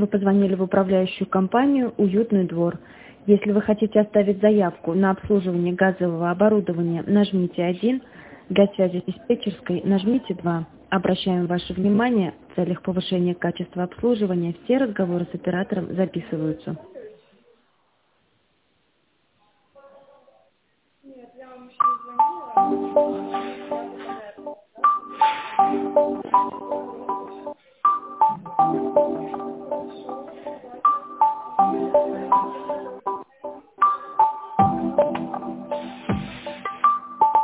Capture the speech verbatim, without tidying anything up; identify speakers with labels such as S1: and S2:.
S1: Вы позвонили в управляющую компанию «Уютный двор». Если вы хотите оставить заявку на обслуживание газового оборудования, нажмите один. Для связи с диспетчерской нажмите два. Обращаем ваше внимание, в целях повышения качества обслуживания все разговоры с оператором записываются.
S2: Нет, я вам еще не звонила.